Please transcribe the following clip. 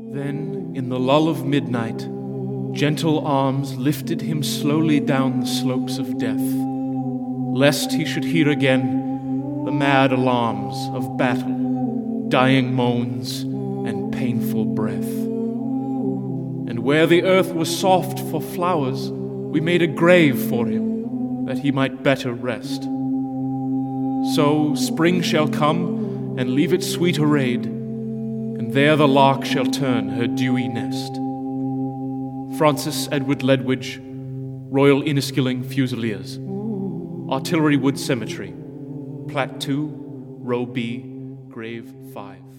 Then, in the lull of midnight, gentle arms lifted him slowly down the slopes of death, lest he should hear again the mad alarms of battle, dying moans, and painful breath. And where the earth was soft for flowers, we made a grave for him, that he might better rest. So spring shall come and leave it sweet arrayed, and there the lark shall turn her dewy nest. Francis Edward Ledwidge, Royal Inniskilling Fusiliers, Artillery Wood Cemetery, Plat 2, Row B, Grave 5.